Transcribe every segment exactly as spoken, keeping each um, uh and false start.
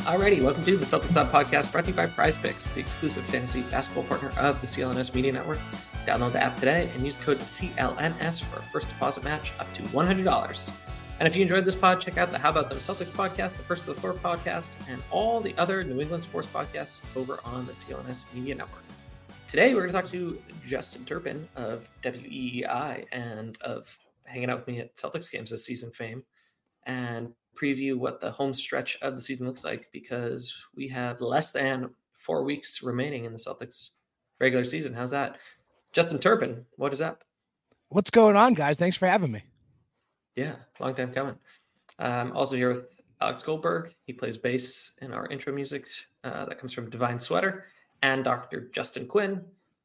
Alrighty, welcome to the Celtics Lab podcast brought to you by Prize Picks, the exclusive fantasy basketball partner of the C L N S Media Network. Download the app today and use code C L N S for a first deposit match up to one hundred dollars. And if you enjoyed this pod, check out the How About Them Celtics podcast, the First to the Floor podcast, and all the other New England sports podcasts over on the C L N S Media Network. Today, we're going to talk to Justin Turpin of W E E I and of hanging out with me at Celtics games this season fame, and preview what the home stretch of the season looks like, because we have less than four weeks remaining in the Celtics regular season. How's that? Justin Turpin, what is up? What's going on, guys? Thanks for having me. Yeah, long time coming. I'm um, also here with Alex Goldberg. He plays bass in our intro music uh, that comes from Divine Sweater, and Doctor Justin Quinn,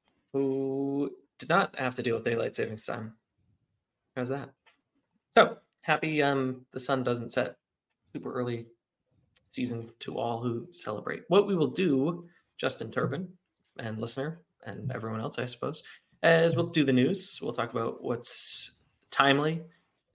who did not have to deal with daylight savings time. How's that? So happy um, the sun doesn't set super early season to all who celebrate. What we will do, Justin Turpin and listener and everyone else, I suppose, is we'll do the news. We'll talk about what's timely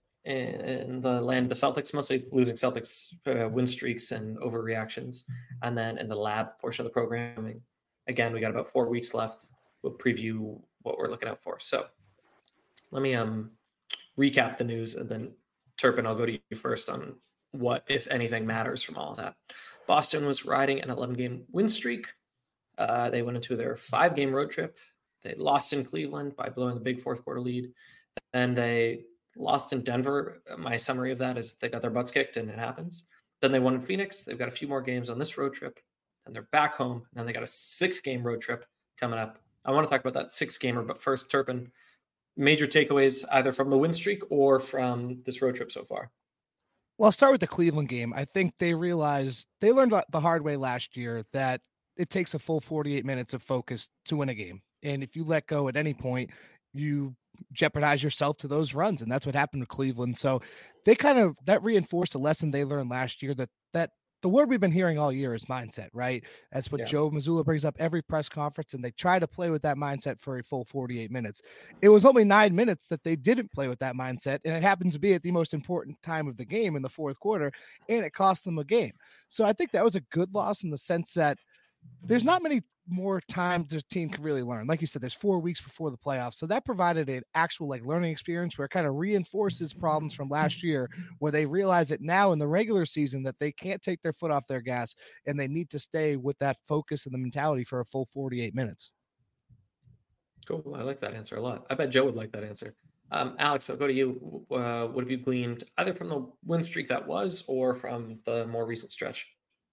in the land of the Celtics, mostly losing Celtics uh, win streaks and overreactions. And then in the lab portion of the programming, again, we got about four weeks left. We'll preview what we're looking out for. So let me um recap the news, and then Turpin, I'll go to you first on what, if anything, matters from all of that. Boston was riding an eleven-game win streak. Uh, they went into their five-game road trip. They lost in Cleveland by blowing the big fourth-quarter lead. Then they lost in Denver. My summary of that is they got their butts kicked, and it happens. Then they won in Phoenix. They've got a few more games on this road trip, and they're back home. And then they got a six-game road trip coming up. I want to talk about that six-gamer, but first, Turpin, major takeaways either from the win streak or from this road trip so far. Well, I'll start with the Cleveland game. I think they realized they learned the hard way last year that it takes a full forty-eight minutes of focus to win a game. And if you let go at any point, you jeopardize yourself to those runs. And that's what happened to Cleveland. So they kind of, that reinforced a lesson they learned last year, that, that the word we've been hearing all year is mindset, right? That's what yeah. Joe Mazzulla brings up every press conference, and they try to play with that mindset for a full forty-eight minutes. It was only nine minutes that they didn't play with that mindset, and it happens to be at the most important time of the game in the fourth quarter, and it cost them a game. So I think that was a good loss in the sense that there's not many more time the team can really learn. Like you said, there's four weeks before the playoffs. So that provided an actual like learning experience where it kind of reinforces problems from last year, where they realize it now in the regular season that they can't take their foot off their gas and they need to stay with that focus and the mentality for a full forty-eight minutes. Cool. I like that answer a lot. I bet Joe would like that answer. Um, Alex, I'll go to you. Uh, what have you gleaned either from the win streak that was or from the more recent stretch?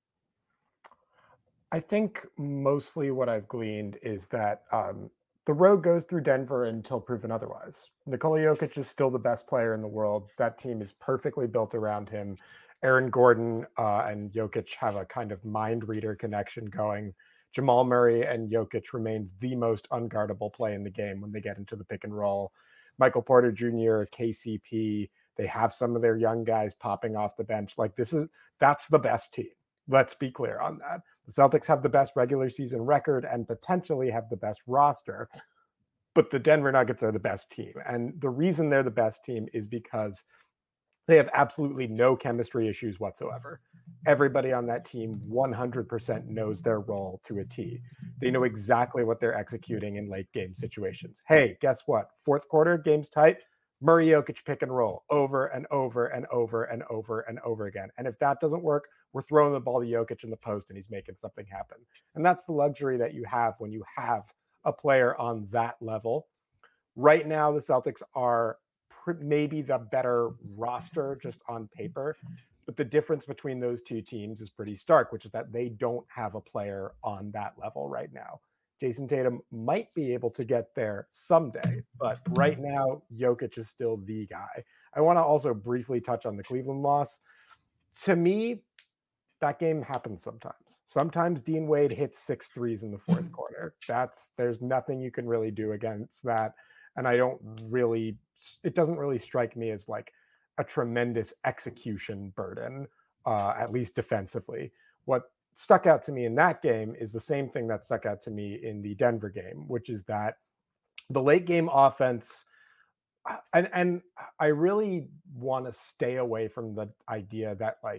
I think mostly what I've gleaned is that um, the road goes through Denver until proven otherwise. Nikola Jokic is still the best player in the world. That team is perfectly built around him. Aaron Gordon uh, and Jokic have a kind of mind reader connection going. Jamal Murray and Jokic remains the most unguardable play in the game when they get into the pick and roll. Michael Porter Junior, K C P, they have some of their young guys popping off the bench. Like this is, that's the best team. Let's be clear on that. The Celtics have the best regular season record and potentially have the best roster, but the Denver Nuggets are the best team. And the reason they're the best team is because they have absolutely no chemistry issues whatsoever. Everybody on that team one hundred percent knows their role to a T. They know exactly what they're executing in late game situations. Hey, guess what? Fourth quarter, game's tight. Murray Jokic pick and roll over and over and over and over and over again. And if that doesn't work, we're throwing the ball to Jokic in the post and he's making something happen. And that's the luxury that you have when you have a player on that level. Right now, the Celtics are pr- maybe the better roster just on paper, but the difference between those two teams is pretty stark, which is that they don't have a player on that level right now. Jason Tatum might be able to get there someday, but right now, Jokic is still the guy. I want to also briefly touch on the Cleveland loss. To me, that game happens sometimes. Sometimes Dean Wade hits six threes in the fourth quarter. That's there's nothing you can really do against that. And I don't really, it doesn't really strike me as like a tremendous execution burden, uh, at least defensively. What stuck out to me in that game is the same thing that stuck out to me in the Denver game, which is that the late game offense, and, and I really want to stay away from the idea that like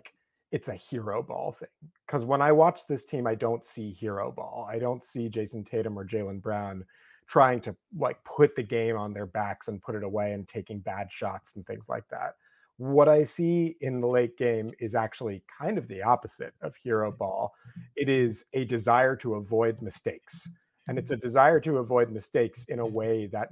it's a hero ball thing. Because when I watch this team, I don't see hero ball. I don't see Jason Tatum or Jaylen Brown trying to like put the game on their backs and put it away and taking bad shots and things like that. What I see in the late game is actually kind of the opposite of hero ball. It is a desire to avoid mistakes. And it's a desire to avoid mistakes in a way that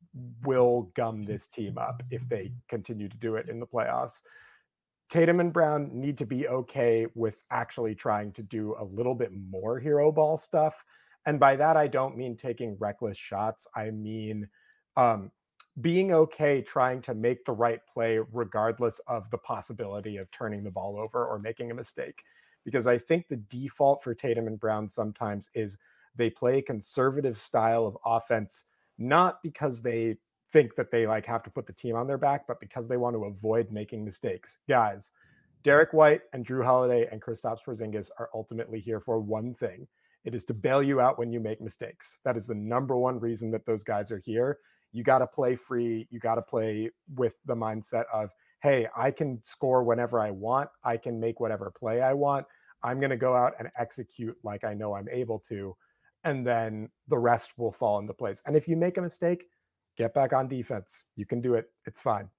will gum this team up if they continue to do it in the playoffs. Tatum and Brown need to be okay with actually trying to do a little bit more hero ball stuff. And by that, I don't mean taking reckless shots. I mean um, being okay trying to make the right play regardless of the possibility of turning the ball over or making a mistake. Because I think the default for Tatum and Brown sometimes is they play a conservative style of offense, not because they think that they like have to put the team on their back, but because they want to avoid making mistakes. Guys, Derek White and Drew Holiday and Kristaps Porzingis are ultimately here for one thing. It is to bail you out when you make mistakes. That is the number one reason that those guys are here. You got to play free. You got to play with the mindset of, hey, I can score whenever I want. I can make whatever play I want. I'm going to go out and execute like I know I'm able to. And then the rest will fall into place. And if you make a mistake, get back on defense. You can do it. It's fine.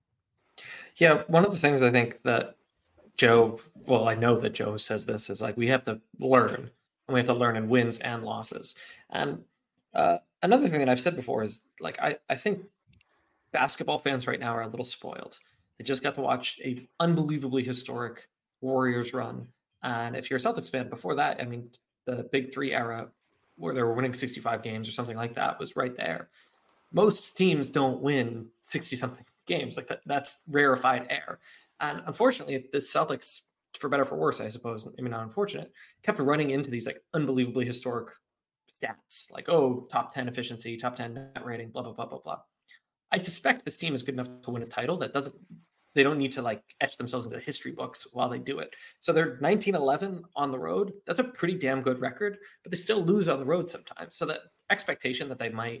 Yeah, one of the things I think that Joe, well, I know that Joe says this, is like we have to learn, and we have to learn in wins and losses. And uh, another thing that I've said before is like I, I think basketball fans right now are a little spoiled. They just got to watch a unbelievably historic Warriors run. And if you're a Celtics fan, before that, I mean, the Big Three era where they were winning sixty-five games or something like that was right there. Most teams don't win sixty-something games. Like that, that's rarefied air. And unfortunately, the Celtics, for better or for worse, I suppose, I mean, not unfortunate, kept running into these like unbelievably historic stats. Like, oh, top ten efficiency, top ten net rating, blah, blah, blah, blah, blah. I suspect this team is good enough to win a title. That doesn't, they don't need to like etch themselves into the history books while they do it. So they're nineteen eleven on the road. That's a pretty damn good record, but they still lose on the road sometimes. So that expectation that they might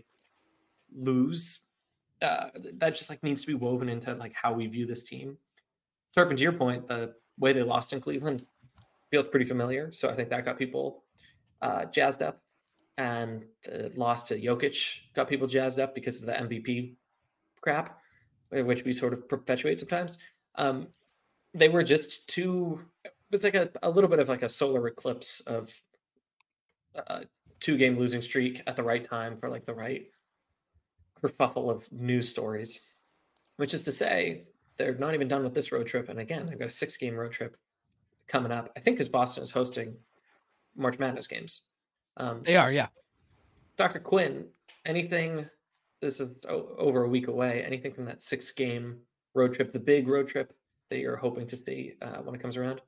lose, uh, that just like needs to be woven into like how we view this team. Turpin, to your point, the way they lost in Cleveland feels pretty familiar. So I think that got people uh, jazzed up. And the loss to Jokic got people jazzed up because of the M V P crap, which we sort of perpetuate sometimes. Um, they were just too, it's like a, a little bit of like a solar eclipse of a two game losing streak at the right time for like the right kerfuffle of news stories, which is to say they're not even done with this road trip. And again, they've got a six game road trip coming up, I think, because Boston is hosting March Madness games. Um, they are, yeah. Doctor Quinn, anything, this is o- over a week away, anything from that six game road trip, the big road trip that you're hoping to see uh, when it comes around?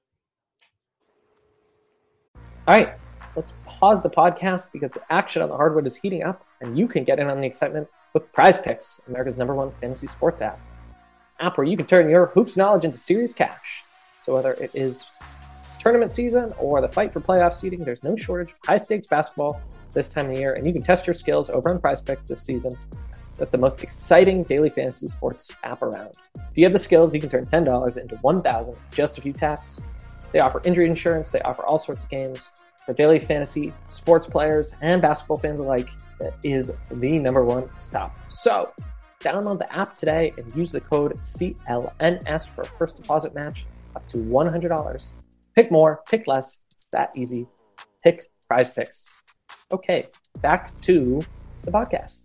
All right, let's pause the podcast because the action on the hardwood is heating up and you can get in on the excitement with Prize Picks, America's number one fantasy sports app. App where you can turn your hoops knowledge into serious cash. So whether it is tournament season or the fight for playoff seeding, there's no shortage of high-stakes basketball this time of year, and you can test your skills over on Prize Picks this season with the most exciting daily fantasy sports app around. If you have the skills, you can turn ten dollars into one thousand dollars with just a few taps. They offer injury insurance. They offer all sorts of games for daily fantasy sports players and basketball fans alike. That is the number one stop. So download the app today and use the code C L N S for a first deposit match up to one hundred dollars. Pick more, pick less. It's that easy. Pick Prize Picks. Okay, back to the podcast.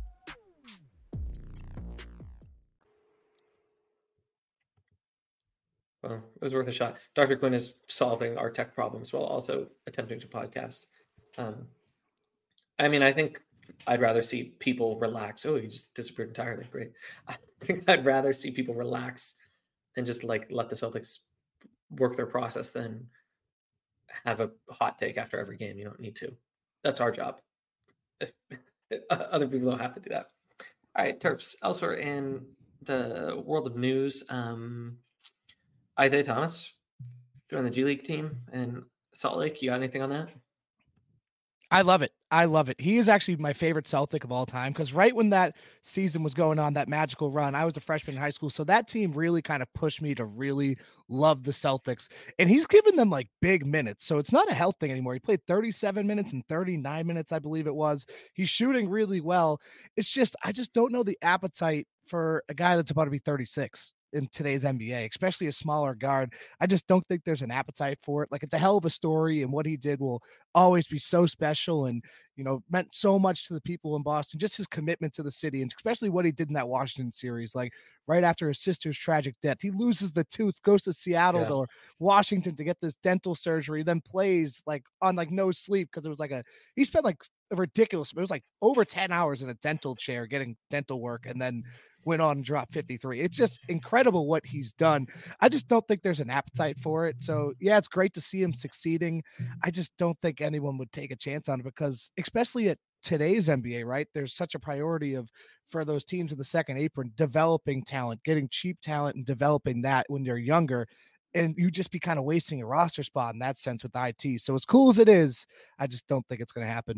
Well, it was worth a shot. Doctor Quinn is solving our tech problems while also attempting to podcast. Um, I mean, I think I'd rather see people relax. Oh, you just disappeared entirely. Great. I think I'd rather see people relax and just like let the Celtics work their process than have a hot take after every game. You don't need to. That's our job. If, if other people don't have to do that. All right, Terps. Elsewhere in the world of news, um, Isaiah Thomas joined the G League team in Salt Lake. You got anything on that? I love it. I love it. He is actually my favorite Celtic of all time because right when that season was going on, that magical run, I was a freshman in high school. So that team really kind of pushed me to really love the Celtics. And he's given them like big minutes. So it's not a health thing anymore. He played thirty-seven minutes and thirty-nine minutes, I believe it was. He's shooting really well. It's just, I just don't know the appetite for a guy that's about to be thirty-six in today's N B A, especially a smaller guard. I just don't think there's an appetite for it. Like, it's a hell of a story, and what he did will always be so special and, you know, meant so much to the people in Boston, just his commitment to the city, and especially what he did in that Washington series. Like, right after his sister's tragic death, he loses the tooth, goes to Seattle yeah. or Washington to get this dental surgery, then plays like on like no sleep because it was like a, he spent like a ridiculous, it was like over ten hours in a dental chair getting dental work, and then went on and dropped fifty-three. It's just incredible what he's done. I just don't think there's an appetite for it. So yeah, it's great to see him succeeding. I just don't think anyone would take a chance on it because, especially at today's N B A, right, there's such a priority of, for those teams in the second apron, developing talent, getting cheap talent and developing that when they're younger. And you just be kind of wasting a roster spot in that sense with I T. So as cool as it is, I just don't think it's going to happen.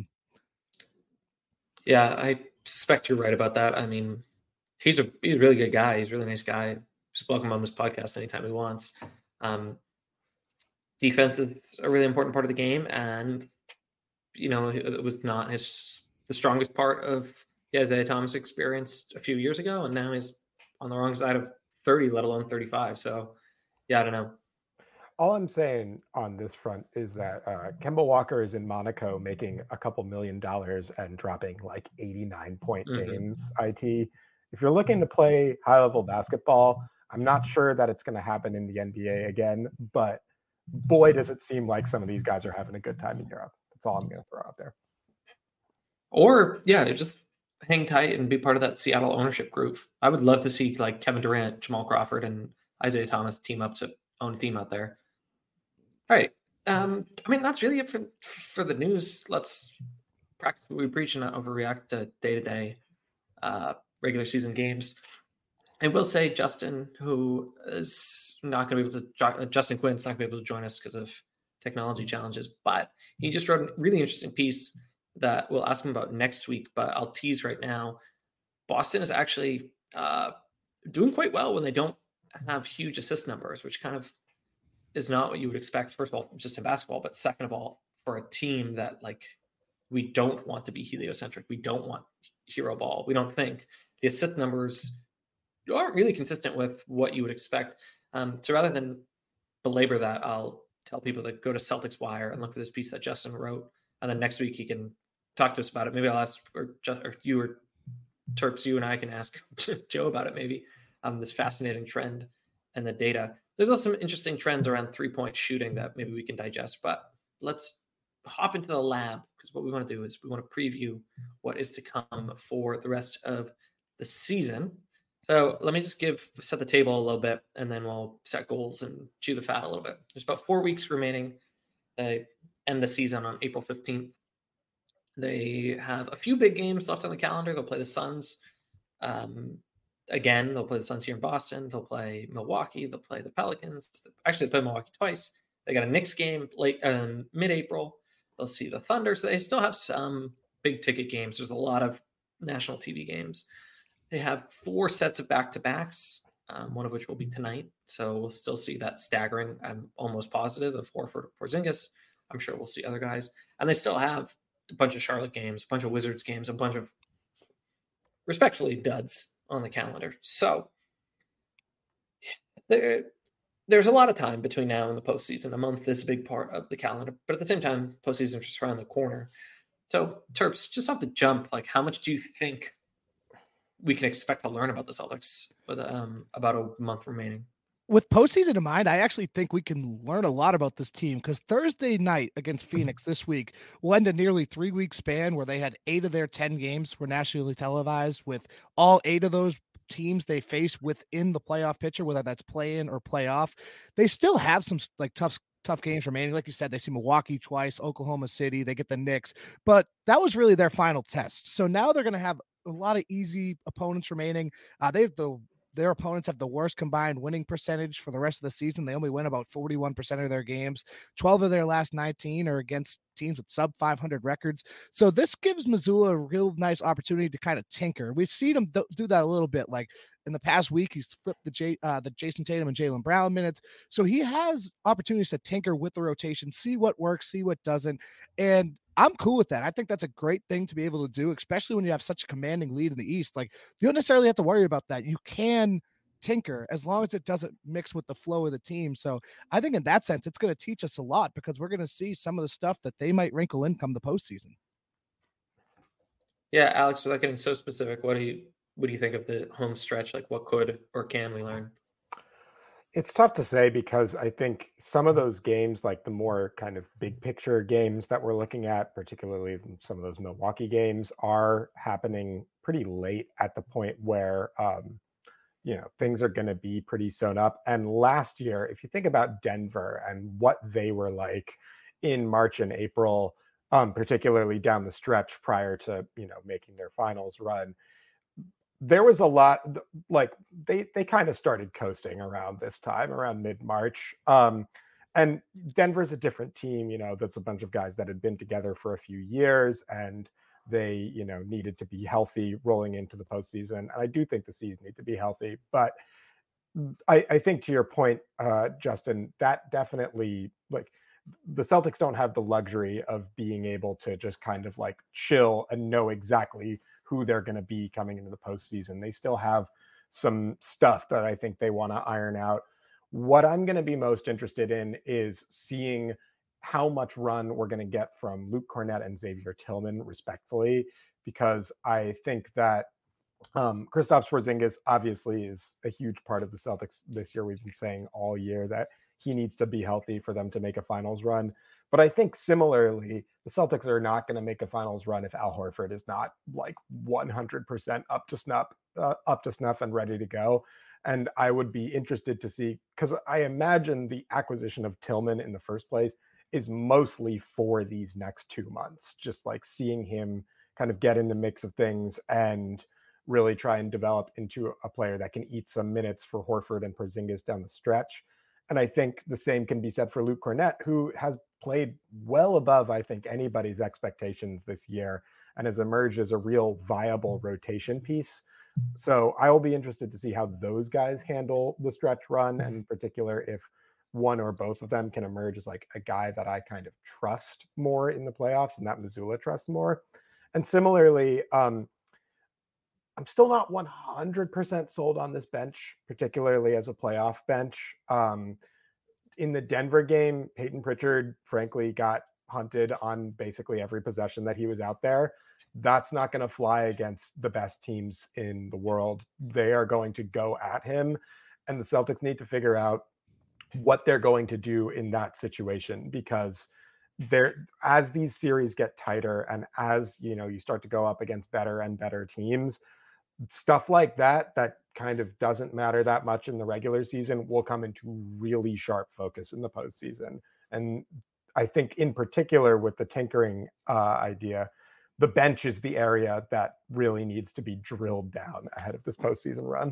Yeah, I suspect you're right about that. I mean, he's a he's a really good guy. He's a really nice guy. Just welcome on this podcast anytime he wants. Um, defense is a really important part of the game, and you know, it was not his the strongest part of the Isaiah Thomas experience a few years ago, and now he's on the wrong side of thirty, let alone thirty-five. So, yeah, I don't know. All I'm saying on this front is that uh, Kemba Walker is in Monaco making a couple million dollars and dropping like eighty-nine point mm-hmm. games. I T. If you're looking to play high level basketball, I'm not sure that it's going to happen in the N B A again, but boy, does it seem like some of these guys are having a good time in Europe. That's all I'm going to throw out there. Or yeah, just hang tight and be part of that Seattle ownership group. I would love to see like Kevin Durant, Jamal Crawford, and Isaiah Thomas team up to own a team out there. All right. Um, I mean, that's really it for, for the news. Let's practice what we preach and not overreact to day-to-day uh, regular season games. I will say Justin, who is not going to be able to, Justin Quinn's not going to be able to join us because of technology challenges, but he just wrote a really interesting piece that we'll ask him about next week, but I'll tease right now. Boston is actually uh, doing quite well when they don't have huge assist numbers, which kind of is not what you would expect, first of all, just in basketball, but second of all, for a team that like we don't want to be heliocentric. We don't want hero ball. We don't think the assist numbers aren't really consistent with what you would expect. Um, so rather than belabor that, I'll tell people to go to Celtics Wire and look for this piece that Justin wrote. And then next week he can talk to us about it. Maybe I'll ask, or, just, or you or Terps, you and I can ask Joe about it maybe, um, this fascinating trend and the data. There's also some interesting trends around three-point shooting that maybe we can digest, but let's hop into the lab because what we want to do is we want to preview what is to come for the rest of the season. So let me just give set the table a little bit, and then we'll set goals and chew the fat a little bit. There's about four weeks remaining. They end the season on April fifteenth. They have a few big games left on the calendar. They'll play the Suns. Um, again, they'll play the Suns here in Boston. They'll play Milwaukee. They'll play the Pelicans. Actually, they play Milwaukee twice. They got a Knicks game late um, mid-April. They'll see the Thunder. So they still have some big ticket games. There's a lot of national T V games. They have four sets of back-to-backs, um, one of which will be tonight. So we'll still see that staggering, I'm almost positive, of Horford, Porzingis. I'm sure we'll see other guys. And they still have a bunch of Charlotte games, a bunch of Wizards games, a bunch of, respectfully, duds on the calendar. So there, there's a lot of time between now and the postseason. A month is a big part of the calendar. But at the same time, postseason is just around the corner. So, Terps, just off the jump, like how much do you think we can expect to learn about the Celtics with um, about a month remaining? With postseason in mind, I actually think we can learn a lot about this team because Thursday night against Phoenix this week will end a nearly three-week span where they had eight of their ten games were nationally televised, with all eight of those teams they face within the playoff picture, whether that's play-in or playoff. They still have some like tough tough games remaining. Like you said, they see Milwaukee twice, Oklahoma City, they get the Knicks, but that was really their final test. So now they're going to have a lot of easy opponents remaining. Uh, they have the their opponents have the worst combined winning percentage for the rest of the season. They only win about forty-one percent of their games. twelve of their last nineteen are against teams with sub five hundred records. So this gives Missoula a real nice opportunity to kind of tinker. We've seen him do that a little bit. Like in the past week, he's flipped the J, uh, the Jason Tatum and Jaylen Brown minutes. So he has opportunities to tinker with the rotation, see what works, see what doesn't. And I'm cool with that. I think that's a great thing to be able to do, especially when you have such a commanding lead in the East. Like you don't necessarily have to worry about that. You can tinker as long as it doesn't mix with the flow of the team. So I think in that sense, it's going to teach us a lot because we're going to see some of the stuff that they might wrinkle in come the postseason. Yeah, Alex, without getting so specific, what do you what do you think of the home stretch? Like what could or can we learn? It's tough to say because I think some of those games, like the more kind of big picture games that we're looking at, particularly some of those Milwaukee games, are happening pretty late at the point where, um, you know, things are going to be pretty sewn up. And last year, if you think about Denver and what they were like in March and April, um, particularly down the stretch prior to, you know, making their finals run, there was a lot, like they they kind of started coasting around this time, around mid-March. Um, and Denver's a different team, you know, that's a bunch of guys that had been together for a few years and they, you know, needed to be healthy rolling into the postseason. And I do think the C's need to be healthy. But I, I think to your point, uh, Justin, that definitely, like, the Celtics don't have the luxury of being able to just kind of like chill and know exactly who they're going to be coming into the postseason. They still have some stuff that I think they want to iron out. What I'm going to be most interested in is seeing how much run we're going to get from Luke Kornet and Xavier Tillman, respectfully, because I think that um, Kristaps Porzingis obviously is a huge part of the Celtics this year. We've been saying all year that he needs to be healthy for them to make a finals run. But I think similarly, the Celtics are not going to make a finals run if Al Horford is not like one hundred percent up to snuff, uh, up to snuff and ready to go. And I would be interested to see, because I imagine the acquisition of Tillman in the first place is mostly for these next two months, just like seeing him kind of get in the mix of things and really try and develop into a player that can eat some minutes for Horford and Porzingis down the stretch. And I think the same can be said for Luke Kornet, who has played well above, I think, anybody's expectations this year and has emerged as a real viable rotation piece. So I will be interested to see how those guys handle the stretch run, and in particular, if one or both of them can emerge as like a guy that I kind of trust more in the playoffs and that Missoula trusts more. And similarly, um, I'm still not one hundred percent sold on this bench, particularly as a playoff bench. Um, in the Denver game, Peyton Pritchard, frankly, got hunted on basically every possession that he was out there. That's not going to fly against the best teams in the world. They are going to go at him, and the Celtics need to figure out what they're going to do in that situation, because there, as these series get tighter and as, you know, you start to go up against better and better teams, stuff like that, that kind of doesn't matter that much in the regular season, will come into really sharp focus in the postseason. And I think in particular with the tinkering uh, idea, the bench is the area that really needs to be drilled down ahead of this postseason run.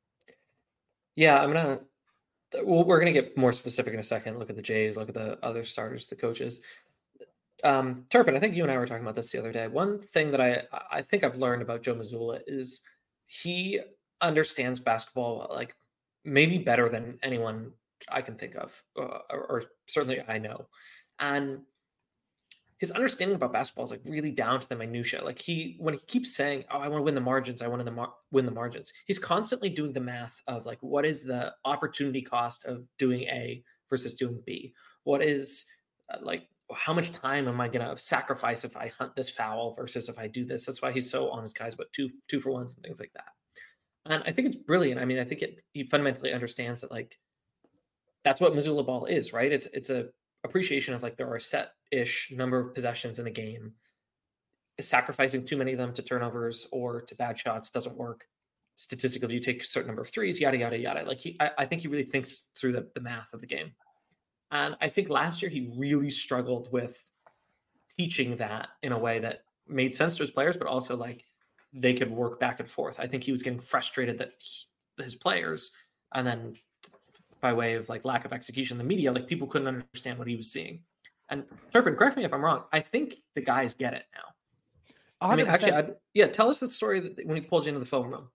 Yeah, I'm gonna. Well, we're gonna get more specific in a second. Look at the Jays. Look at the other starters, the coaches. Um, Turpin, I think you and I were talking about this the other day. One thing that I I think I've learned about Joe Mazzulla is he understands basketball like maybe better than anyone I can think of, uh, or, or certainly I know. And his understanding about basketball is like really down to the minutia. Like he, when he keeps saying, "Oh, I want to win the margins. I want to mar- win the margins," he's constantly doing the math of like, what is the opportunity cost of doing A versus doing B? What is uh, like, how much time am I going to sacrifice if I hunt this foul versus if I do this? That's why he's so on his guys about two, two for ones and things like that. And I think it's brilliant. I mean, I think it, he fundamentally understands that like, that's what Missoula ball is, right? It's, it's a appreciation of like, there are a set-ish number of possessions in a game. Sacrificing too many of them to turnovers or to bad shots doesn't work. Statistically, you take a certain number of threes, yada, yada, yada. Like he, I, I think he really thinks through the, the math of the game. And I think last year he really struggled with teaching that in a way that made sense to his players, but also like they could work back and forth. I think he was getting frustrated that he, his players, and then by way of like lack of execution, the media, like people couldn't understand what he was seeing. And Turpin, correct me if I'm wrong. I think the guys get it now. one hundred percent. I mean, actually, I'd, yeah. Tell us the story that when he pulled you into the film room.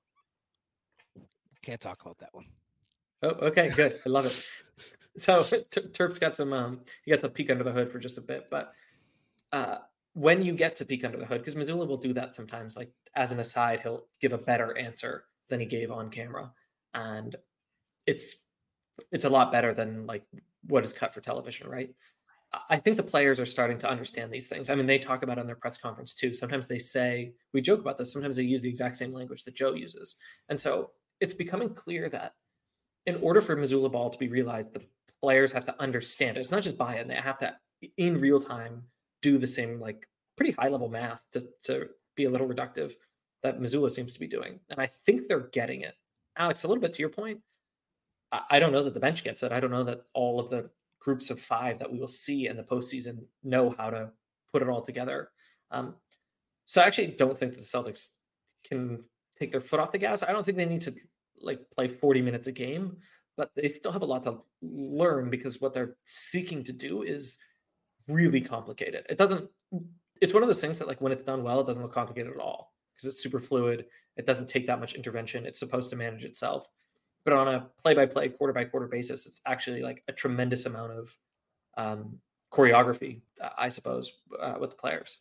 Can't talk about that one. Oh, okay, good. I love it. So Terp's got some. Um, he got to peek under the hood for just a bit, but uh, when you get to peek under the hood, because Mazzulla will do that sometimes. Like as an aside, he'll give a better answer than he gave on camera, and it's it's a lot better than like what is cut for television, right? I think the players are starting to understand these things. I mean, they talk about it on their press conference too. Sometimes they say, we joke about this, sometimes they use the exact same language that Joe uses. And so it's becoming clear that in order for Mazzulla ball to be realized, the players have to understand it. It's not just buy it. They have to, in real time, do the same, like, pretty high-level math to, to be a little reductive that Mazzulla seems to be doing. And I think they're getting it. Alex, a little bit to your point, I, I don't know that the bench gets it. I don't know that all of the groups of five that we will see in the postseason know how to put it all together. Um, so I actually don't think that the Celtics can take their foot off the gas. I don't think they need to like play forty minutes a game, but they still have a lot to learn because what they're seeking to do is really complicated. It doesn't, it's one of those things that like when it's done well, it doesn't look complicated at all because it's super fluid. It doesn't take that much intervention. It's supposed to manage itself. But on a play-by-play, quarter-by-quarter basis, it's actually like a tremendous amount of um, choreography, uh, I suppose, uh, with the players.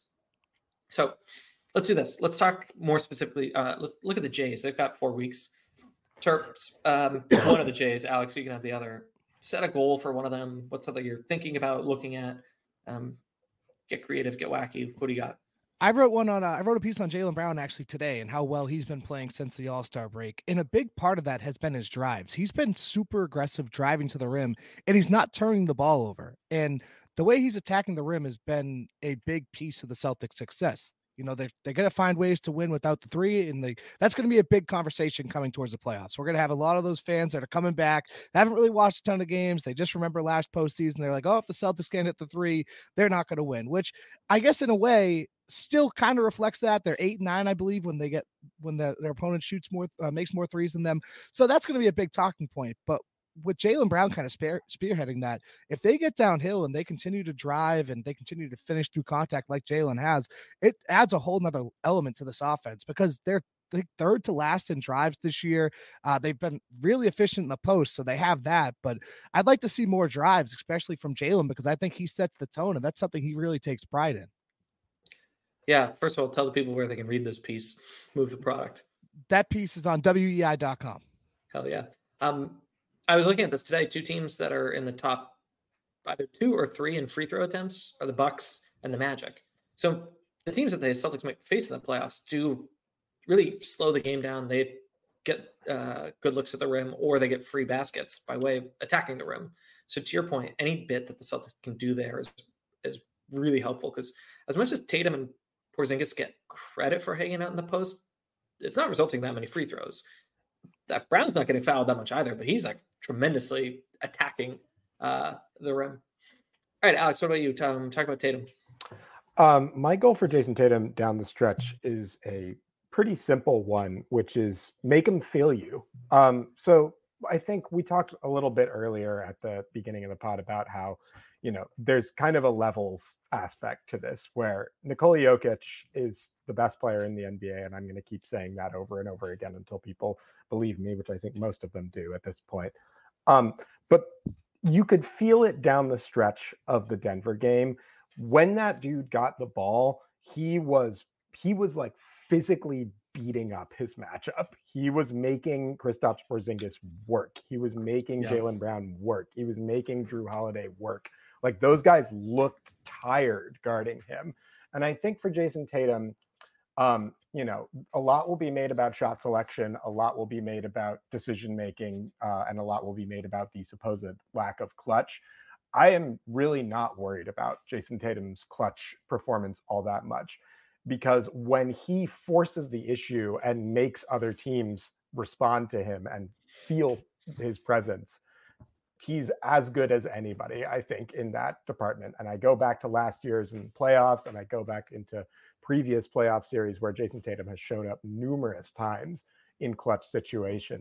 So let's do this. Let's talk more specifically. Uh, let's look at the Jays. They've got four weeks. Terps, um, one of the Jays, Alex, you can have the other. Set a goal for one of them. What's something you're thinking about, looking at? Um, get creative, get wacky. What do you got? I wrote one on, uh, I wrote a piece on Jaylen Brown actually today and how well he's been playing since the All-Star break. And a big part of that has been his drives. He's been super aggressive driving to the rim and he's not turning the ball over. And the way he's attacking the rim has been a big piece of the Celtics' success. You know, they're, they're going to find ways to win without the three, and they, that's going to be a big conversation coming towards the playoffs. We're going to have a lot of those fans that are coming back. They haven't really watched a ton of games. They just remember last postseason. They're like, oh, if the Celtics can't hit the three, they're not going to win, which I guess in a way still kind of reflects that. They're eight, nine, I believe, when they get, when the, their opponent shoots more, uh, makes more threes than them. So that's going to be a big talking point. But with Jaylen Brown kind of spear, spearheading that, if they get downhill and they continue to drive and they continue to finish through contact like Jaylen has, it adds a whole nother element to this offense because they're the third to last in drives this year. Uh, they've been really efficient in the post, so they have that. But I'd like to see more drives, especially from Jaylen, because I think he sets the tone, and that's something he really takes pride in. Yeah, first of all, tell the people where they can read this piece. Move the product. That piece is on W E I dot com. Hell yeah. Um, I was looking at this today. Two teams that are in the top either two or three in free throw attempts are the Bucks and the Magic. So the teams that the Celtics might face in the playoffs do really slow the game down. They get uh, good looks at the rim, or they get free baskets by way of attacking the rim. So to your point, any bit that the Celtics can do there is is really helpful because as much as Tatum and Porzingis get credit for hanging out in the post, it's not resulting that many free throws. That Brown's not getting fouled that much either, but he's like tremendously attacking uh, the rim. All right, Alex, what about you? Um, talk about Tatum. Um, my goal for Jason Tatum down the stretch is a pretty simple one, which is make him feel you. Um, so I think we talked a little bit earlier at the beginning of the pod about how, you know, there's kind of a levels aspect to this where Nikola Jokic is the best player in the N B A. And I'm going to keep saying that over and over again until people believe me, which I think most of them do at this point. Um, but you could feel it down the stretch of the Denver game. When that dude got the ball, he was, he was like physically beating up his matchup. He was making Kristaps Porzingis work. He was making yeah. Jaylen Brown work. He was making Drew Holiday work. Like those guys looked tired guarding him. And I think for Jason Tatum, um, you know, a lot will be made about shot selection. A lot will be made about decision-making, uh, and a lot will be made about the supposed lack of clutch. I am really not worried about Jason Tatum's clutch performance all that much, because when he forces the issue and makes other teams respond to him and feel his presence, he's as good as anybody, I think, in that department. And I go back to last year's in playoffs, and I go back into previous playoff series where Jason Tatum has shown up numerous times in clutch situations.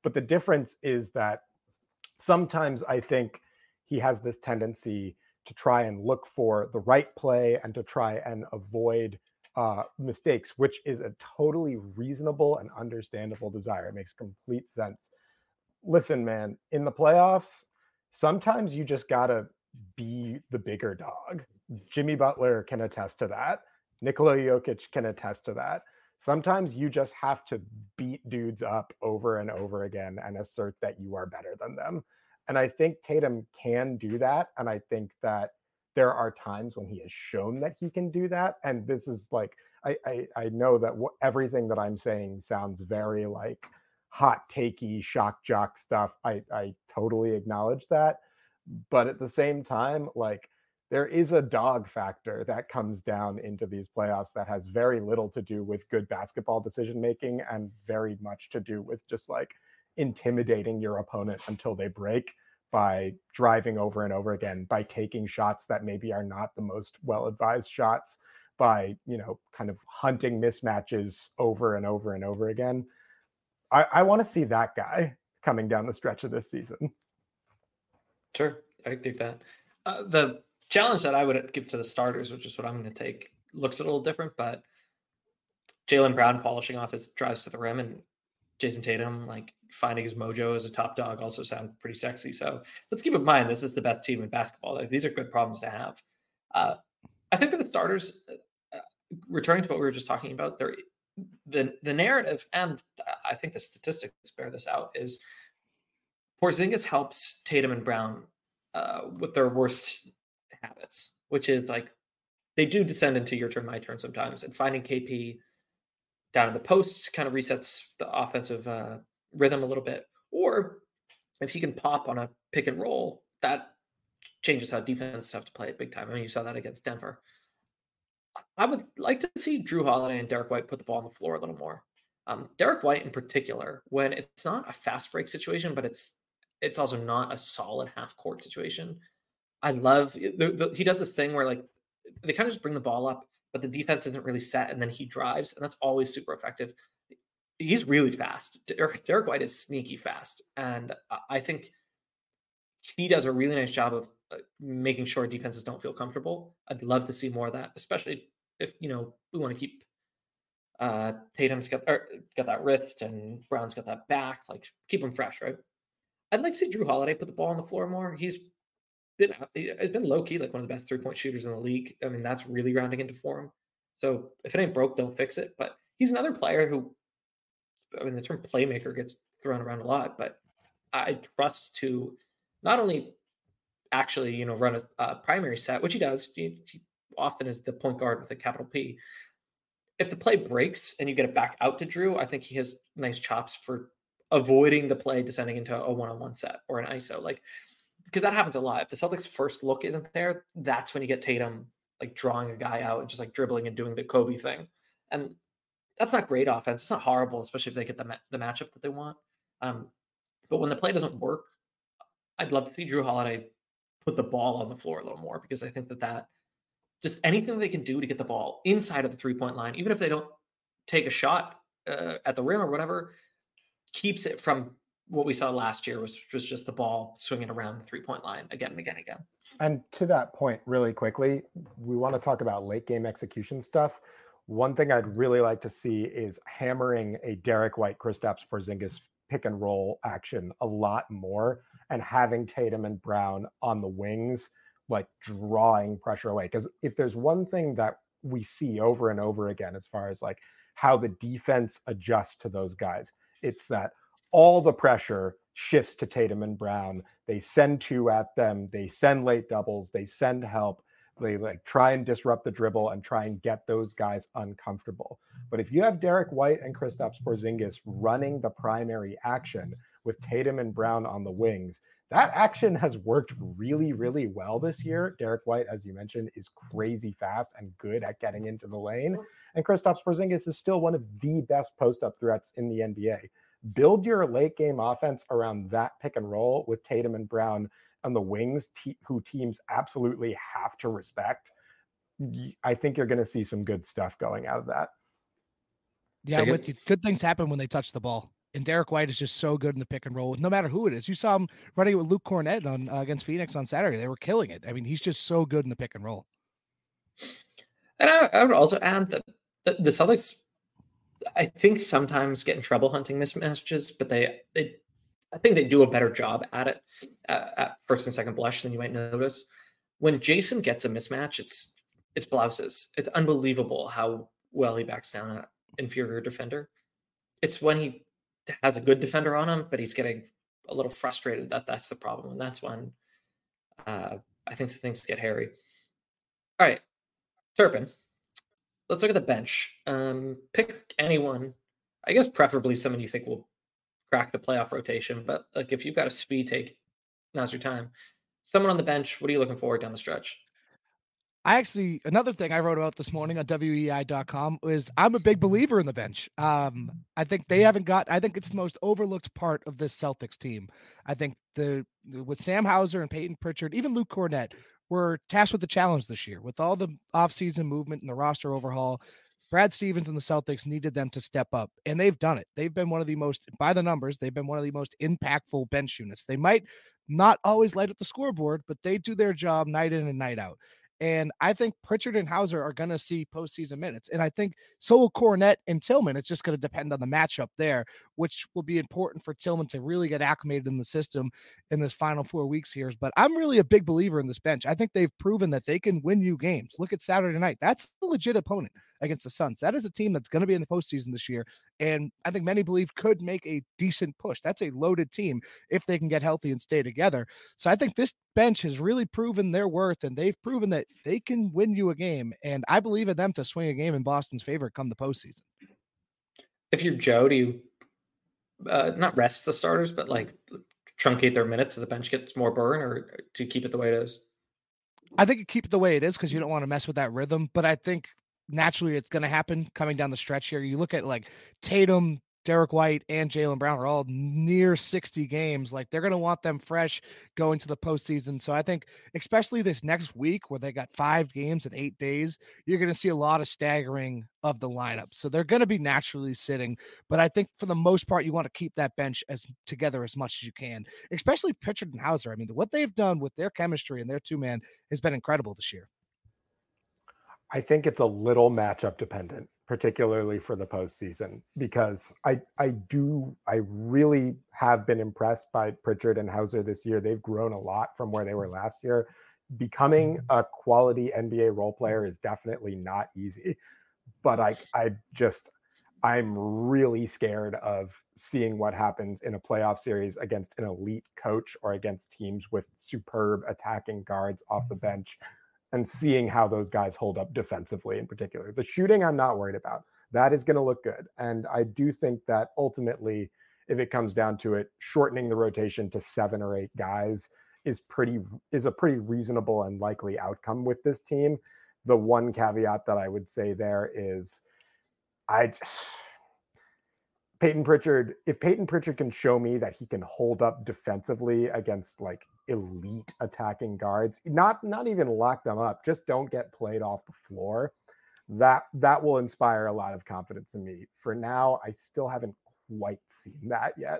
But the difference is that sometimes I think he has this tendency to try and look for the right play and to try and avoid uh, mistakes, which is a totally reasonable and understandable desire. It makes complete sense. Listen, man, in the playoffs, sometimes you just gotta be the bigger dog. Jimmy Butler can attest to that. Nikola Jokic can attest to that. Sometimes you just have to beat dudes up over and over again and assert that you are better than them. And I think Tatum can do that. And I think that there are times when he has shown that he can do that. And this is like, I I, I know that w- everything that I'm saying sounds very like hot takey, shock jock stuff. I, I totally acknowledge that. But at the same time, like, there is a dog factor that comes down into these playoffs that has very little to do with good basketball decision making and very much to do with just like intimidating your opponent until they break by driving over and over again, by taking shots that maybe are not the most well-advised shots, by, you know, kind of hunting mismatches over and over and over again. I, I want to see that guy coming down the stretch of this season. Sure, I think that. Uh, the challenge that I would give to the starters, which is what I'm going to take, looks a little different, but Jaylen Brown polishing off his drives to the rim and Jason Tatum like finding his mojo as a top dog also sound pretty sexy. So let's keep in mind, this is the best team in basketball. Like, these are good problems to have. Uh, I think for the starters, uh, returning to what we were just talking about, there, the the narrative, and I think the statistics bear this out, is Porzingis helps Tatum and Brown uh, with their worst habits, which is like they do descend into your turn, my turn sometimes, and finding K P down in the post kind of resets the offensive uh, rhythm a little bit. Or if he can pop on a pick and roll, that changes how defenses have to play it big time. I mean, you saw that against Denver. I would like to see Drew Holiday and Derek White put the ball on the floor a little more. Um, Derek White in particular, when it's not a fast break situation, but it's it's also not a solid half court situation. I love the, the, he does this thing where like they kind of just bring the ball up, but the defense isn't really set, and then he drives, and that's always super effective. He's really fast. Derek, Derek White is sneaky fast, and I think he does a really nice job of making sure defenses don't feel comfortable. I'd love to see more of that, especially if, you know, we want to keep uh, Tatum's got, or, got that wrist and Brown's got that back, like keep him fresh, right? I'd like to see Drew Holiday put the ball on the floor more. He's been, it's been low key, like one of the best three point shooters in the league. I mean, that's really rounding into form. So if it ain't broke, don't fix it. But he's another player who, I mean, the term playmaker gets thrown around a lot, but I trust to not only actually, you know, run a, a primary set, which he does. He, he often is the point guard with a capital P. If the play breaks and you get it back out to Drew, I think he has nice chops for avoiding the play descending into a one-on-one set or an I S O. Like, because that happens a lot. If the Celtics' first look isn't there, that's when you get Tatum like drawing a guy out and just like dribbling and doing the Kobe thing. And that's not great offense. It's not horrible, especially if they get the ma- the matchup that they want. Um, but when the play doesn't work, I'd love to see Drew Holiday put the ball on the floor a little more, because I think that that just anything they can do to get the ball inside of the three-point line, even if they don't take a shot uh, at the rim or whatever, keeps it from what we saw last year, was, was just the ball swinging around the three-point line again and again and again. And to that point, really quickly, we want to talk about late game execution stuff. One thing I'd really like to see is hammering a Derek White, Kristaps Porzingis pick and roll action a lot more, and having Tatum and Brown on the wings, like drawing pressure away. Because if there's one thing that we see over and over again, as far as like how the defense adjusts to those guys, it's that all the pressure shifts to Tatum and Brown. They send two at them. They send late doubles. They send help. They like try and disrupt the dribble and try and get those guys uncomfortable. But if you have Derek White and Kristaps Porzingis running the primary action with Tatum and Brown on the wings, that action has worked really, really well this year. Derek White, as you mentioned, is crazy fast and good at getting into the lane. And Kristaps Porzingis is still one of the best post-up threats in the N B A. Build your late game offense around that pick and roll with Tatum and Brown on the wings, te- who teams absolutely have to respect. I think you're going to see some good stuff going out of that. Yeah, I'm with you. Good things happen when they touch the ball. And Derek White is just so good in the pick and roll, no matter who it is. You saw him running with Luke Cornett on uh, against Phoenix on Saturday. They were killing it. I mean, he's just so good in the pick and roll. And I, I would also add that the, the Celtics, I think, sometimes get in trouble hunting mismatches, but they, they I think they do a better job at it uh, at first and second blush than you might notice. When Jason gets a mismatch, it's it's blouses. It's unbelievable how well he backs down an inferior defender. It's when he has a good defender on him, but he's getting a little frustrated that that's the problem. And that's when uh, I think things get hairy. All right, Turpin, let's look at the bench. Um, pick anyone, I guess preferably someone you think will crack the playoff rotation. But like if you've got a speed take, now's your time. Someone on the bench, what are you looking forward down the stretch? I actually, another thing I wrote about this morning on W E I dot com was I'm a big believer in the bench. Um, I think they haven't got, I think it's the most overlooked part of this Celtics team. I think the, with Sam Hauser and Peyton Pritchard, even Luke Cornett, were tasked with the challenge this year. With all the offseason movement and the roster overhaul, Brad Stevens and the Celtics needed them to step up, and they've done it. They've been one of the most, by the numbers, they've been one of the most impactful bench units. They might not always light up the scoreboard, but they do their job night in and night out. And I think Pritchard and Hauser are going to see postseason minutes. And I think so will Cornett and Tillman. It's just going to depend on the matchup there, which will be important for Tillman to really get acclimated in the system in this final four weeks here. But I'm really a big believer in this bench. I think they've proven that they can win you games. Look at Saturday night. That's a legit opponent against the Suns. That is a team that's going to be in the postseason this year. And I think many believe could make a decent push. That's a loaded team if they can get healthy and stay together. So I think this bench has really proven their worth, and they've proven that they can win you a game. And I believe in them to swing a game in Boston's favor come the postseason. If you're Joe, do you uh, not rest the starters, but like truncate their minutes so the bench gets more burn, or to keep it the way it is? I think you keep it the way it is because you don't want to mess with that rhythm. But I think naturally it's going to happen coming down the stretch here. You look at like Tatum, Derek White, and Jaylen Brown are all near sixty games. Like they're going to want them fresh going to the postseason. So I think especially this next week where they got five games in eight days, you're going to see a lot of staggering of the lineup. So they're going to be naturally sitting. But I think for the most part, you want to keep that bench as together as much as you can, especially Pritchard and Hauser. I mean, what they've done with their chemistry and their two man has been incredible this year. I think it's a little matchup dependent, particularly for the postseason, because I I do I really have been impressed by Pritchard and Hauser this year. They've grown a lot from where they were last year. Becoming a quality N B A role player is definitely not easy, but I I just I'm really scared of seeing what happens in a playoff series against an elite coach or against teams with superb attacking guards off the bench, and seeing how those guys hold up defensively in particular. The shooting, I'm not worried about. That is going to look good. And I do think that ultimately, if it comes down to it, shortening the rotation to seven or eight guys is pretty is a pretty reasonable and likely outcome with this team. The one caveat that I would say there is I just, Peyton Pritchard, if Peyton Pritchard can show me that he can hold up defensively against like elite attacking guards, not not even lock them up, just don't get played off the floor, that that will inspire a lot of confidence in me. For now, I still haven't quite seen that yet.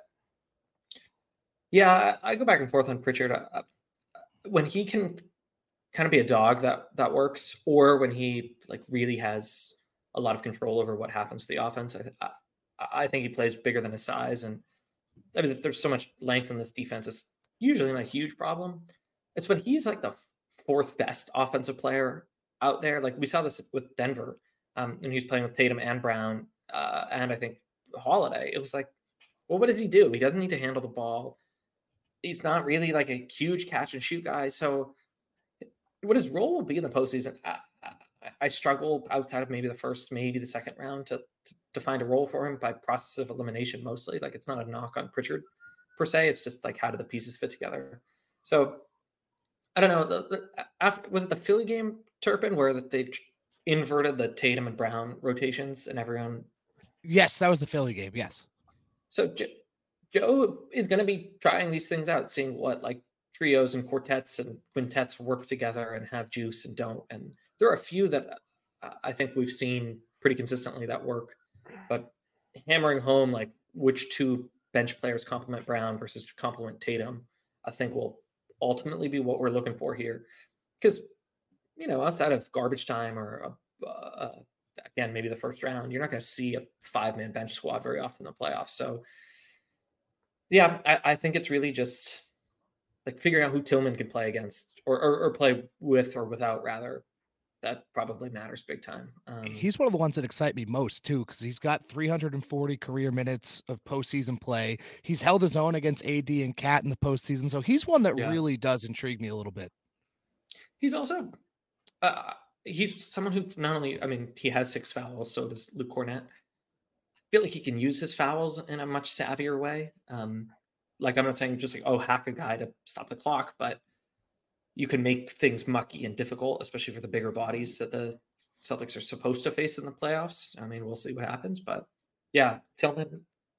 Yeah, I go back and forth on Pritchard. Uh, when he can kind of be a dog, that that works, or when he like really has a lot of control over what happens to the offense. I, I, I think he plays bigger than his size, and I mean, there's so much length in this defense. It's usually not a huge problem. It's when he's like the fourth best offensive player out there. Like we saw this with Denver, um, and he was playing with Tatum and Brown, uh, and I think Holiday. It was like, well, what does he do? He doesn't need to handle the ball. He's not really like a huge catch and shoot guy. So what his role will be in the postseason, I, I, I struggle outside of maybe the first, maybe the second round to, to to find a role for him by process of elimination mostly. Like it's not a knock on Pritchard per se. It's just like how do the pieces fit together. So I don't know. The, the, after, was it the Philly game, Turpin, where they inverted the Tatum and Brown rotations and everyone? Yes, that was the Philly game. Yes. So J- Joe is going to be trying these things out, seeing what like trios and quartets and quintets work together and have juice and don't. And there are a few that I think we've seen pretty consistently that work, but hammering home like which two bench players complement Brown versus complement Tatum, I think will ultimately be what we're looking for here. Because, you know, outside of garbage time or, a, uh, again, maybe the first round, you're not going to see a five-man bench squad very often in the playoffs. So, yeah, I, I think it's really just like figuring out who Tillman can play against or, or, or play with or without, rather. That probably matters big time. Um, he's one of the ones that excite me most too, because he's got three hundred forty career minutes of postseason play. He's held his own against A D and Cat in the postseason, so he's one that yeah. really does intrigue me a little bit. He's also uh, he's someone who not only, I mean, he has six fouls, so does Luke Cornett. I feel like he can use his fouls in a much savvier way. Um, like I'm not saying just like, oh, hack a guy to stop the clock, but you can make things mucky and difficult, especially for the bigger bodies that the Celtics are supposed to face in the playoffs. I mean, we'll see what happens, but yeah, Tillman,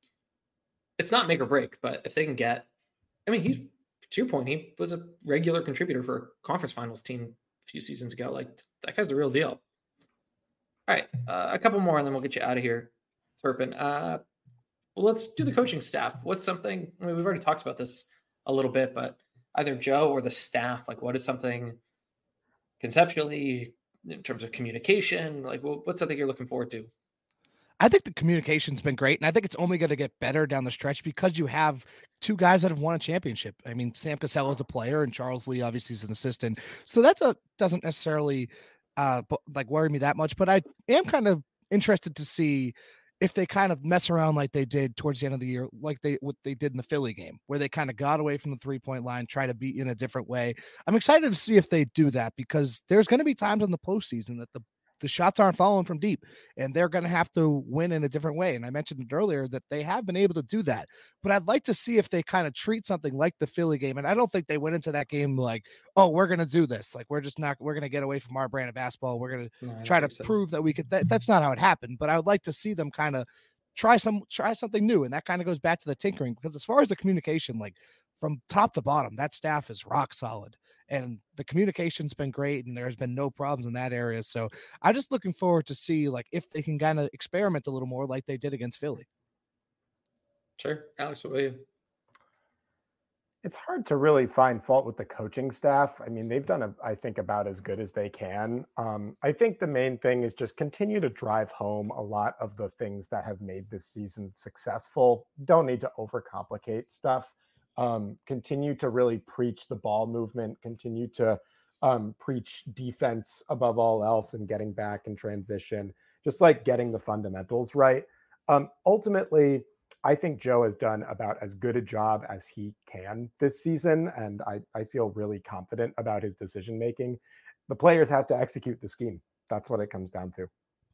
it's not make or break, but if they can get, I mean, he's, to your point, he was a regular contributor for a conference finals team a few seasons ago. Like, that guy's the real deal. All right, uh, a couple more and then we'll get you out of here, Turpin. Uh, well, let's do the coaching staff. What's something, I mean, we've already talked about this a little bit, but either Joe or the staff, like what is something conceptually in terms of communication, like what's something you're looking forward to? I think the communication's been great, and I think it's only going to get better down the stretch because you have two guys that have won a championship. I mean, Sam Cassell is a player, and Charles Lee obviously is an assistant, so that's a doesn't necessarily uh like worry me that much. But I am kind of interested to see if they kind of mess around like they did towards the end of the year, like they what they did in the Philly game, where they kind of got away from the three-point line, try to beat in a different way. I'm excited to see if they do that, because there's going to be times in the postseason that the the shots aren't falling from deep, and they're going to have to win in a different way. And I mentioned it earlier that they have been able to do that, but I'd like to see if they kind of treat something like the Philly game. And I don't think they went into that game like, oh, we're going to do this. Like, we're just not, we're going to get away from our brand of basketball. We're going to no, try to so. prove that we could, that, that's not how it happened, but I would like to see them kind of try some, try something new. And that kind of goes back to the tinkering, because as far as the communication, like from top to bottom, that staff is rock solid. And the communication's been great, and there's been no problems in that area. So I'm just looking forward to see like if they can kind of experiment a little more like they did against Philly. Sure. Alex, what about you? It's hard to really find fault with the coaching staff. I mean, they've done, a, I think, about as good as they can. Um, I think the main thing is just continue to drive home a lot of the things that have made this season successful. Don't need to overcomplicate stuff. Um, continue to really preach the ball movement, continue to um, preach defense above all else, and getting back in transition, just like getting the fundamentals right. Um, ultimately, I think Joe has done about as good a job as he can this season, and I, I feel really confident about his decision-making. The players have to execute the scheme. That's what it comes down to.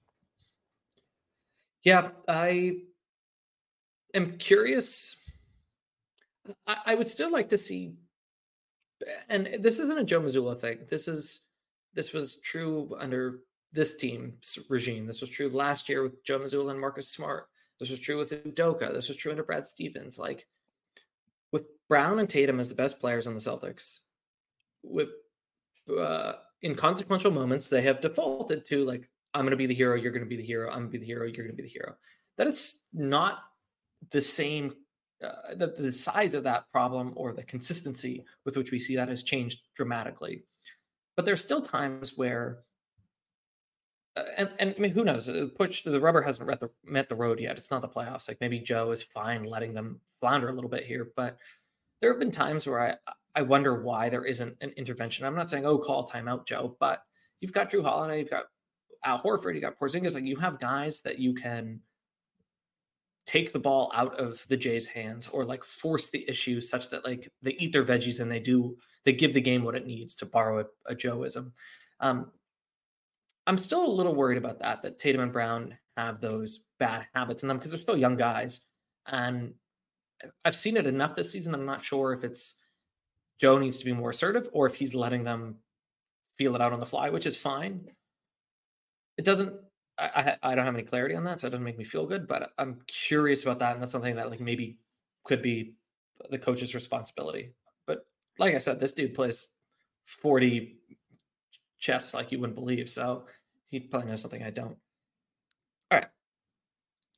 Yeah, I am curious. I, I would still like to see, and this isn't a Joe Mazzulla thing. This is, this was true under this team's regime. This was true last year with Joe Mazzulla and Marcus Smart. This was true with Udoka. This was true under Brad Stevens. Like, with Brown and Tatum as the best players on the Celtics, with uh, in consequential moments, they have defaulted to like, I'm going to be the hero, you're going to be the hero, I'm going to be the hero, you're going to be the hero. That is not the same. Uh, the, the size of that problem or the consistency with which we see that has changed dramatically. But there's still times where, uh, and, and I mean, who knows? Push, the rubber hasn't met the, met the road yet. It's not the playoffs. Like, maybe Joe is fine letting them flounder a little bit here. But there have been times where I, I wonder why there isn't an intervention. I'm not saying, oh, call timeout, Joe, but you've got Drew Holiday, you've got Al Horford, you got Porzingis. Like, you have guys that you can take the ball out of the Jays' hands, or like force the issue such that like they eat their veggies and they do, they give the game what it needs, to borrow a, a Joeism. Um, I'm still a little worried about that, that Tatum and Brown have those bad habits in them because they're still young guys. And I've seen it enough this season. I'm not sure if it's Joe needs to be more assertive or if he's letting them feel it out on the fly, which is fine. It doesn't, I, I don't have any clarity on that, so it doesn't make me feel good, but I'm curious about that. And that's something that like maybe could be the coach's responsibility. But like I said, this dude plays forty chess like you wouldn't believe. So he probably knows something I don't. All right.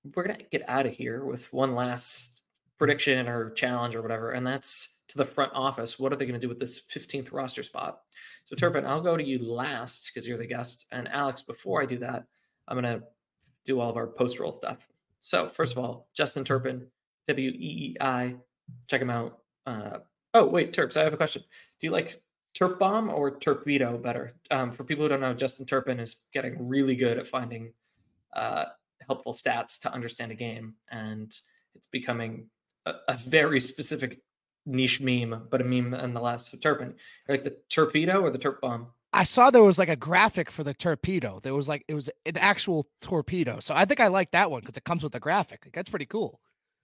we're going to get out of here with one last prediction or challenge or whatever, and that's to the front office. What are they going to do with this fifteenth roster spot? So Turpin, I'll go to you last because you're the guest. And Alex, before I do that, I'm going to do all of our post-roll stuff. So first of all, Justin Turpin, W E E I, check him out. Uh, oh, wait, Terps, I have a question. Do you like Terp Bomb or Torpedo better? Um, for people who don't know, Justin Turpin is getting really good at finding uh, helpful stats to understand a game, and it's becoming a, a very specific niche meme, but a meme nonetheless. So Turpin, you're like the Torpedo or the Terp Bomb? I saw there was like a graphic for the torpedo. There was like, it was an actual torpedo. So I think I like that one because it comes with a graphic. Like, that's pretty cool.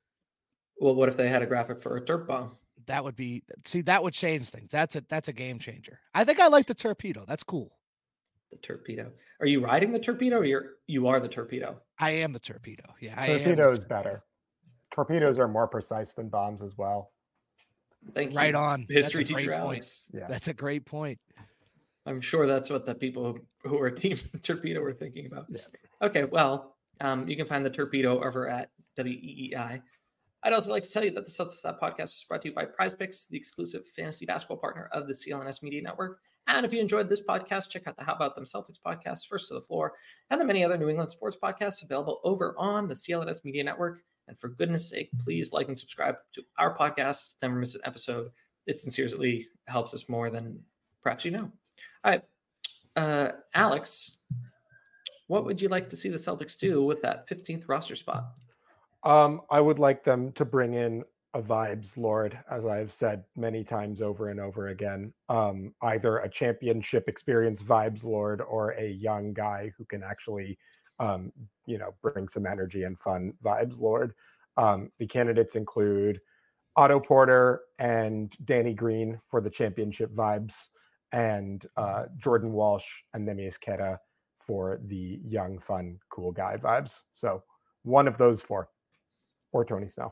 Well, what if they had a graphic for a Terp Bomb? That would be, see, that would change things. That's a, that's a game changer. I think I like the torpedo. That's cool. The Torpedo. Are you riding the Torpedo or you're, you are the Torpedo? I am the torpedo. Yeah. I Torpedo is am better. Torpedoes are more precise than bombs as well. Thank you. Right on. History That's a teacher great Alex. point. Yeah. That's a great point. I'm sure that's what the people who are Team Torpedo were thinking about. Yeah. Okay, well, um, you can find the Torpedo over at W E E I. I'd also like to tell you that the Celtics Stat Podcast is brought to you by Prize Picks, the exclusive fantasy basketball partner of the C L N S Media Network. And if you enjoyed this podcast, check out the How About Them Celtics podcast, First to the Floor, and the many other New England sports podcasts available over on the C L N S Media Network. And for goodness sake, please like and subscribe to our podcast. Never miss an episode. It sincerely helps us more than perhaps you know. All right, uh, Alex, what would you like to see the Celtics do with that fifteenth roster spot? Um, I would like them to bring in a vibes lord, as I have said many times over and over again. Um, either a championship experience vibes lord or a young guy who can actually, um, you know, bring some energy and fun vibes lord. Um, the candidates include Otto Porter and Danny Green for the championship vibes, and uh, Jordan Walsh and Neemias Queta for the young, fun, cool guy vibes. So one of those four, or Tony Snell.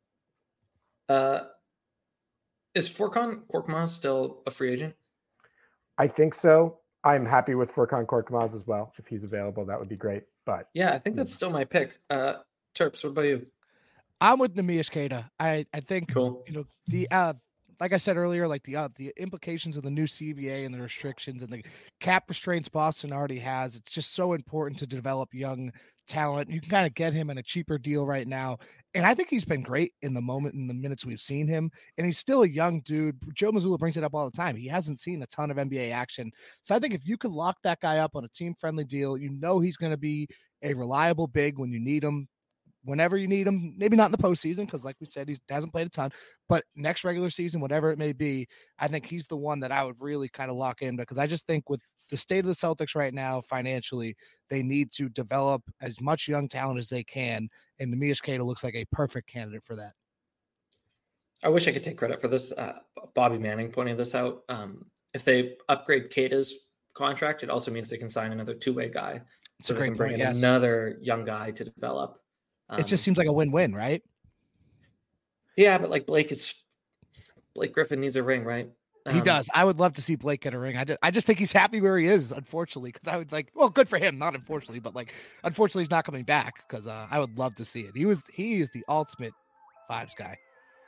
Uh, is Furkan Korkmaz still a free agent? I think so. I'm happy with Furkan Korkmaz as well. If he's available, that would be great. But yeah, I think that's still my pick. Uh, Terps, what about you? I'm with Neemias Queta. I, I think, Cool. you know, the, uh, like I said earlier, like the uh, the implications of the new C B A and the restrictions and the cap restraints Boston already has, it's just so important to develop young talent. You can kind of get him in a cheaper deal right now. And I think he's been great in the moment, in the minutes we've seen him. And he's still a young dude. Joe Mazzulla brings it up all the time. He hasn't seen a ton of N B A action. So I think if you could lock that guy up on a team-friendly deal, you know he's going to be a reliable big when you need him. Whenever you need him, maybe not in the postseason, because like we said, he hasn't played a ton, but next regular season, whatever it may be, I think he's the one that I would really kind of lock in, because I just think with the state of the Celtics right now, financially, they need to develop as much young talent as they can. And Neemias Queta looks like a perfect candidate for that. I wish I could take credit for this. Uh, Bobby Manning pointing this out. Um, if they upgrade Queta's contract, it also means they can sign another two-way guy. It's so a they great can bring point, in yes. another young guy to develop. Um, It just seems like a win-win, right? Yeah, but like Blake is Blake Griffin needs a ring, right? He Um, does. I would love to see Blake get a ring. I just, I just think he's happy where he is, unfortunately, because I would like, well, good for him, not unfortunately, but like, unfortunately, he's not coming back because uh, I would love to see it. He was, he is the ultimate vibes guy.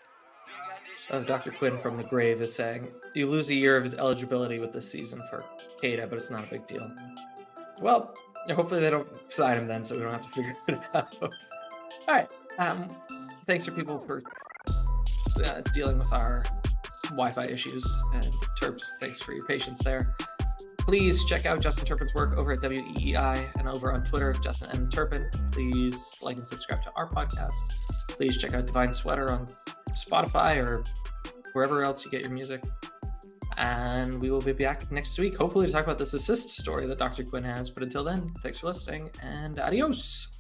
Oh, Doctor Quinn from the grave is saying, you lose a year of his eligibility with this season for Queta, but it's not a big deal. Well, hopefully they don't sign him then, so we don't have to figure it out. All right. Um, thanks for people for uh, dealing with our Wi-Fi issues, and Terps, thanks for your patience there. Please check out Justin Turpin's work over at W E E I and over on Twitter, Justin M. Turpin. Please like and subscribe to our podcast. Please check out Divine Sweater on Spotify or wherever else you get your music. And we will be back next week, hopefully to talk about this assist story that Doctor Quinn has. But until then, thanks for listening, and adios.